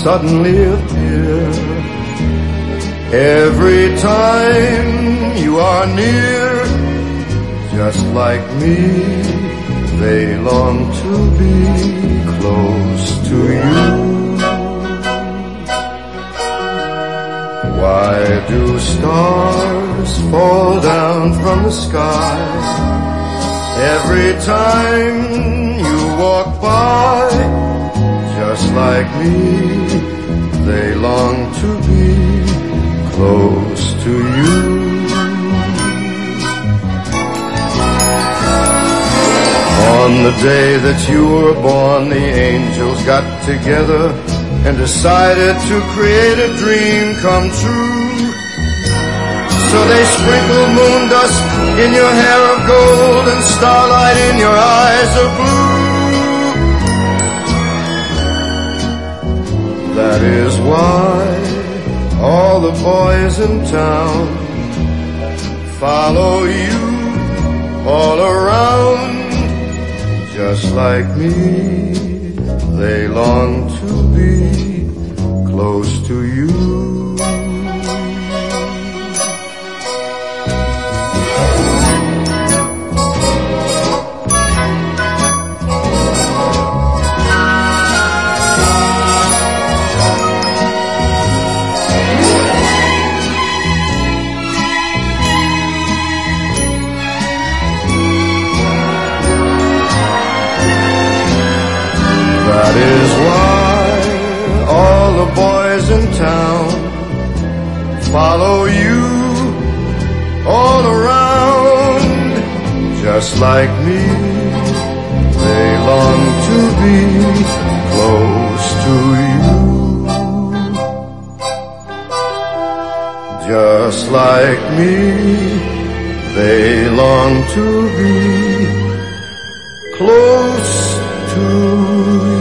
suddenly appear. Every time you are near, just like me, they long to be close to you. Why do stars fall down from the sky every time you walk by? Just like me, they long to be close to you. On the day that you were born, the angels got together and decided to create a dream come true. So they sprinkled moon dust in your hair of gold and starlight in your eyes of blue. That is why all the boys in town follow you all around. Just like me, they long to be close to you. That is why all the boys in town follow you all around. Just like me, they long to be close to you. Just like me, they long to be close to you.